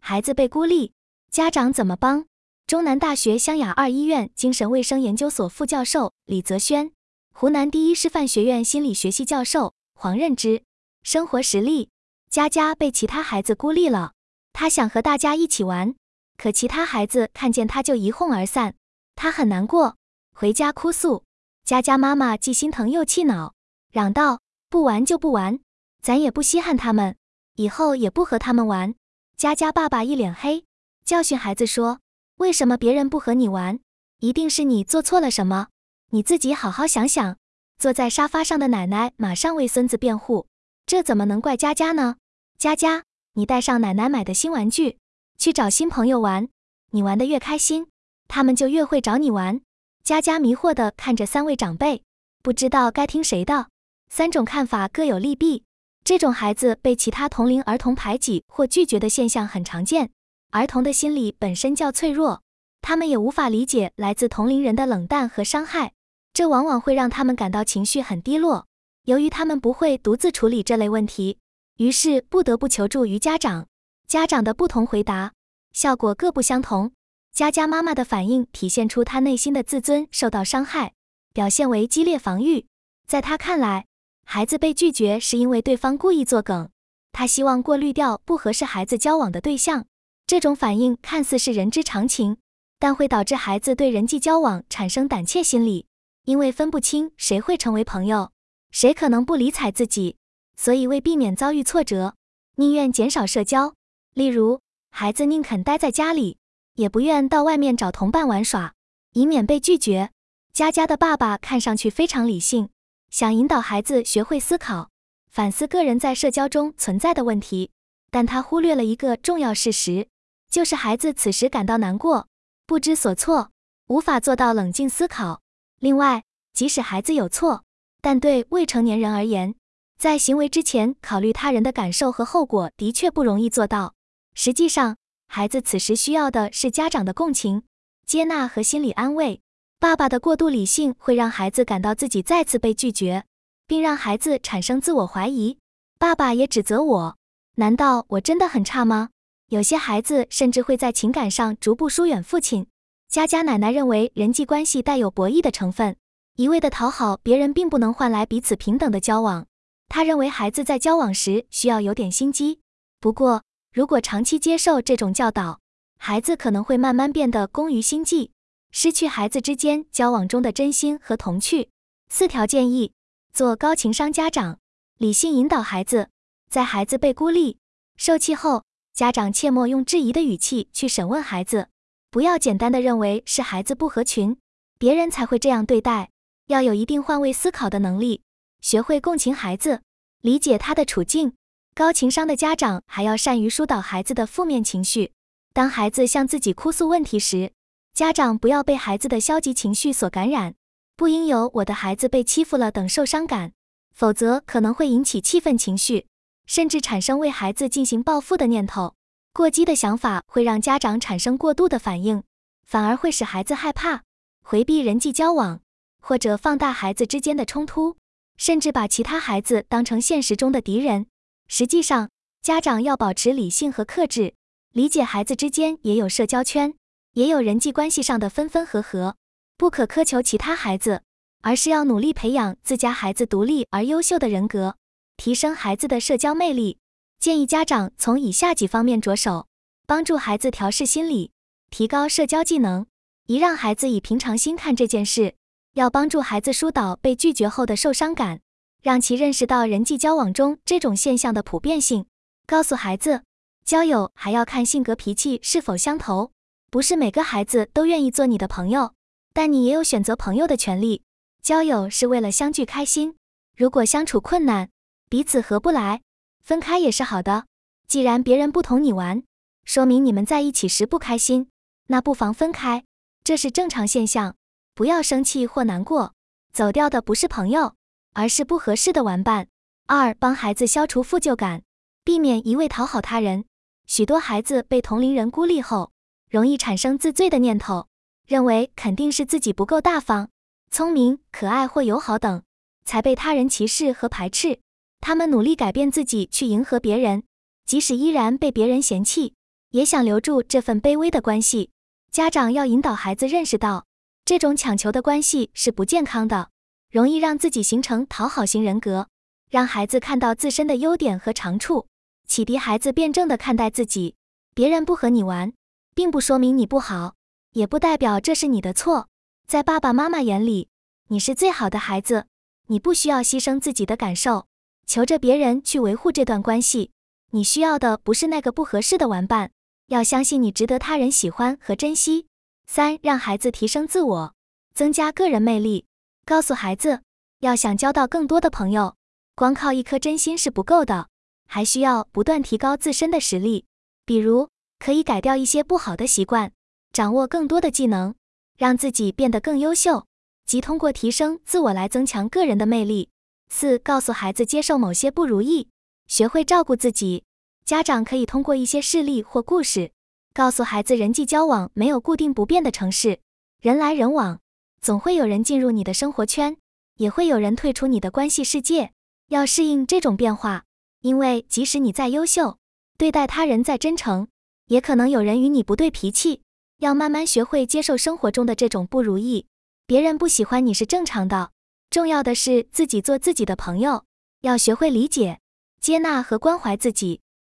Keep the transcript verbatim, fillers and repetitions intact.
孩子被孤立，家长怎么帮？中南大学湘雅二医院精神卫生研究所副教授李泽轩，湖南第一师范学院心理学系教授黄任之。生活实例：佳佳被其他孩子孤立了，她想和大家一起玩，可其他孩子看见她就一哄而散，她很难过，回家哭诉。佳佳妈妈既心疼又气恼，嚷道：不玩就不玩，咱也不稀罕他们，以后也不和他们玩。佳佳爸爸一脸黑，教训孩子说：为什么别人不和你玩？一定是你做错了什么，你自己好好想想。坐在沙发上的奶奶马上为孙子辩护，这怎么能怪佳佳呢？佳佳，你带上奶奶买的新玩具，去找新朋友玩，你玩得越开心，他们就越会找你玩。佳佳迷惑地看着三位长辈，不知道该听谁的。三种看法各有利弊，这种孩子被其他同龄儿童排挤或拒绝的现象很常见。儿童的心理本身较脆弱，他们也无法理解来自同龄人的冷淡和伤害，这往往会让他们感到情绪很低落。由于他们不会独自处理这类问题，于是不得不求助于家长。家长的不同回答，效果各不相同。佳佳妈妈的反应体现出她内心的自尊受到伤害，表现为激烈防御。在她看来，孩子被拒绝是因为对方故意作梗，她希望过滤掉不合适孩子交往的对象。这种反应看似是人之常情，但会导致孩子对人际交往产生胆怯心理，因为分不清谁会成为朋友，谁可能不理睬自己，所以为避免遭遇挫折，宁愿减少社交。例如，孩子宁肯待在家里，也不愿到外面找同伴玩耍，以免被拒绝。佳佳的爸爸看上去非常理性，想引导孩子学会思考，反思个人在社交中存在的问题，但他忽略了一个重要事实，就是孩子此时感到难过，不知所措，无法做到冷静思考。另外，即使孩子有错，但对未成年人而言，在行为之前考虑他人的感受和后果的确不容易做到。实际上，孩子此时需要的是家长的共情、接纳和心理安慰。爸爸的过度理性会让孩子感到自己再次被拒绝，并让孩子产生自我怀疑。爸爸也指责我，难道我真的很差吗？有些孩子甚至会在情感上逐步疏远父亲。佳佳奶奶认为人际关系带有博弈的成分，一味的讨好别人并不能换来彼此平等的交往。她认为孩子在交往时需要有点心机。不过，如果长期接受这种教导，孩子可能会慢慢变得工于心计，失去孩子之间交往中的真心和童趣。四条建议：做高情商家长，理性引导孩子。在孩子被孤立、受气后，家长切莫用质疑的语气去审问孩子，不要简单的认为是孩子不合群，别人才会这样对待，要有一定换位思考的能力，学会共情孩子，理解他的处境。高情商的家长还要善于疏导孩子的负面情绪。当孩子向自己哭诉问题时，家长不要被孩子的消极情绪所感染，不应有我的孩子被欺负了等受伤感，否则可能会引起气愤情绪，甚至产生为孩子进行报复的念头。过激的想法会让家长产生过度的反应，反而会使孩子害怕，回避人际交往，或者放大孩子之间的冲突，甚至把其他孩子当成现实中的敌人。实际上，家长要保持理性和克制，理解孩子之间也有社交圈，也有人际关系上的分分合合，不可苛求其他孩子，而是要努力培养自家孩子独立而优秀的人格，提升孩子的社交魅力。建议家长从以下几方面着手，帮助孩子调试心理，提高社交技能。一、让孩子以平常心看这件事，要帮助孩子疏导被拒绝后的受伤感，让其认识到人际交往中这种现象的普遍性。告诉孩子，交友还要看性格脾气是否相投，不是每个孩子都愿意做你的朋友，但你也有选择朋友的权利。交友是为了相聚开心，如果相处困难，彼此合不来，分开也是好的。既然别人不同你玩，说明你们在一起时不开心，那不妨分开，这是正常现象，不要生气或难过。走掉的不是朋友，而是不合适的玩伴。二、帮孩子消除负疚感，避免一味讨好他人。许多孩子被同龄人孤立后，容易产生自罪的念头，认为肯定是自己不够大方、聪明、可爱或友好等，才被他人歧视和排斥。他们努力改变自己去迎合别人，即使依然被别人嫌弃， 也想留住这份卑微的关系。家长要引导孩子认识到，这种强求的关系是不健康的，容易让自己形成讨好型人格。让孩子看到自身的优点和长处，启迪孩子辩证地看待自己。别人不和你玩，并不说明你不好，也不代表这是你的错。在爸爸妈妈眼里，你是最好的孩子，你不需要牺牲自己的感受，求着别人去维护这段关系。你需要的不是那个不合适的玩伴，要相信你值得他人喜欢和珍惜。三、让孩子提升自我，增加个人魅力。告诉孩子，要想交到更多的朋友，光靠一颗真心是不够的，还需要不断提高自身的实力。比如，可以改掉一些不好的习惯，掌握更多的技能，让自己变得更优秀，即通过提升自我来增强个人的魅力。四、告诉孩子接受某些不如意，学会照顾自己。家长可以通过一些事例或故事，告诉孩子人际交往没有固定不变的程式，人来人往，总会有人进入你的生活圈，也会有人退出你的关系世界。要适应这种变化，因为即使你再优秀，对待他人再真诚，也可能有人与你不对脾气。要慢慢学会接受生活中的这种不如意，别人不喜欢你是正常的，重要的是自己做自己的朋友。要学会理解、接纳和关怀自己，